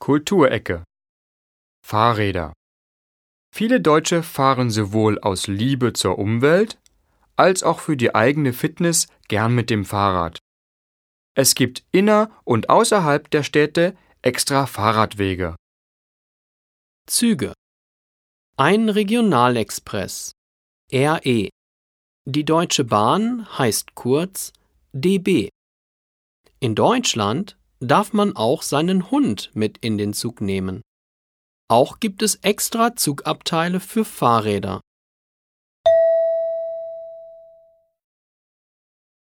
Kulturecke. Fahrräder. Viele Deutsche fahren sowohl aus Liebe zur Umwelt als auch für die eigene Fitness gern mit dem Fahrrad. Es gibt inner- und außerhalb der Städte extra Fahrradwege. Züge. Ein Regionalexpress RE. Die Deutsche Bahn heißt kurz DB. In Deutschland darf man auch seinen Hund mit in den Zug nehmen. Auch gibt es extra Zugabteile für Fahrräder.